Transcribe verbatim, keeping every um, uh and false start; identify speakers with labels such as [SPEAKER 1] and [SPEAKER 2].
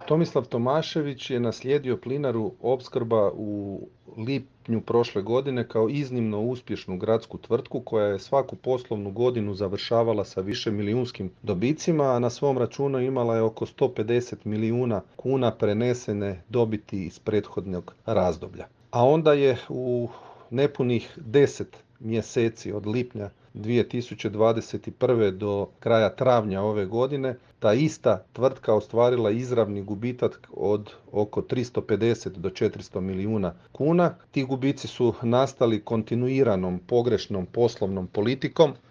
[SPEAKER 1] Tomislav Tomašević je naslijedio Plinaru Opskrba u lipnju prošle godine kao iznimno uspješnu gradsku tvrtku koja je svaku poslovnu godinu završavala sa višemilijunskim dobicima, a na svom računu imala je oko sto pedeset milijuna kuna prenesene dobiti iz prethodnog razdoblja. A onda je u nepunih deset mjeseci od lipnja dvije tisuće dvadeset prve do kraja travnja ove godine ta ista tvrtka ostvarila izravni gubitak od oko tristo pedeset do četiristo milijuna kuna. Ti gubici su nastali kontinuiranom pogrešnom poslovnom politikom